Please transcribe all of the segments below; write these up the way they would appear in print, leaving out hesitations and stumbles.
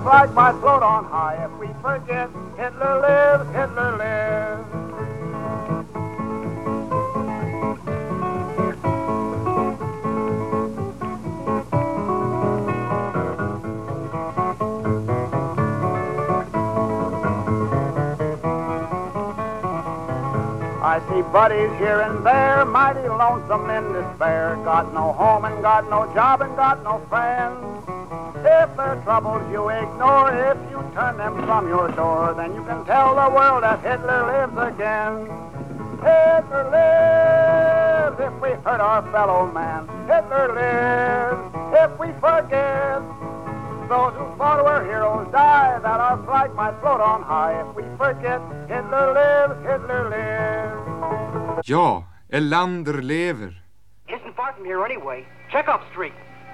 flag might float on high. If we forget Hitler lives, Hitler lives. I see buddies here and there, mighty lonesome in despair. Got no home and got no job and got no friends. If their troubles you ignore, if you turn them from your door, then you can tell the world that Hitler lives again. Hitler lives if we hurt our fellow man. Hitler lives if we forget. Those who fought were heroes die, that our flag might float on high. If we forget Hitler lives, Hitler lives. Ja, Erlander lever. Isn't far from here anyway. Chekhov Street.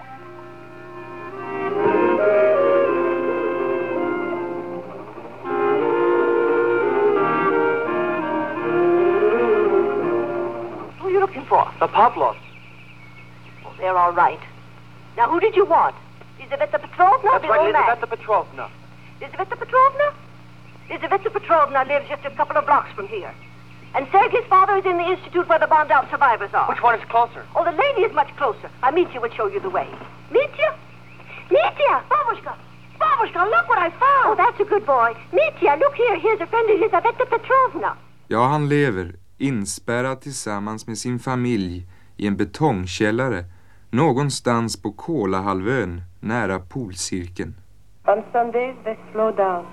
Who are you looking for? The Pavlovs. Oh, they're all right. Now, who did you want? Lizaveta Petrovna? That's right, Lizaveta Petrovna. Lizaveta Petrovna? Lizaveta Petrovna lives just a couple of blocks from here. And Sergei's father is in the institute where the bombed-out survivors are. Which one is closer? Oh, the lady is much closer. Mitya will show you the way. Mitya? Mitya! Babushka! Babushka, look what I found! Oh, that's a good boy. Mitya, look here. Here's a friend of Lizaveta Petrovna. Ja, han lever, inspärrad tillsammans med sin familj i en betongkällare någonstans på Kolahalvön nära polcirkeln. On Sundays they slow down.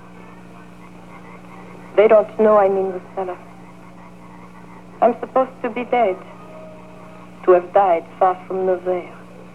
They don't know I'm in the cellar. I'm supposed to be dead, to have died far from Novare.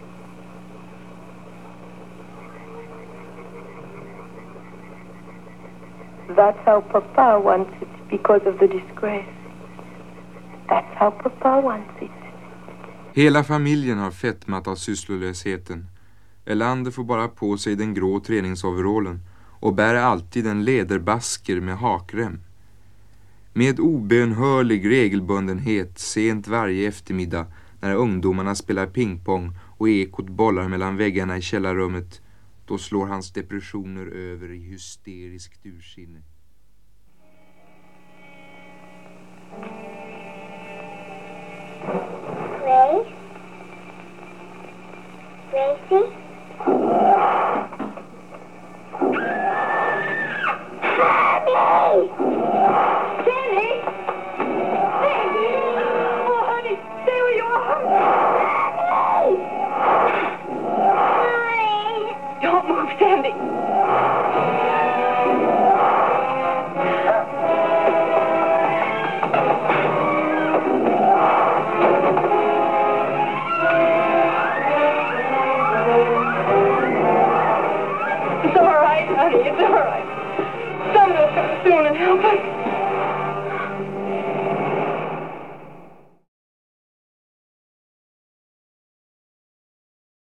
That's how Papa wants it because of the disgrace. That's how Papa wants it. Hela familjen har fettmat av sysslolösheten. Erlander får bara på sig den grå träningsoverallen och bär alltid en lederbasker med hakrem. Med obönhörlig regelbundenhet sent varje eftermiddag när ungdomarna spelar pingpong och ekot bollar mellan väggarna i källarrummet, då slår hans depressioner över i hysteriskt ursinne. Grace? Gracie? Sammy! Sandy! Sandy! Oh, honey, stay where you are. Sammy! Don't move, Sandy. It's all right, honey. It's all right. Someone will come soon and help us.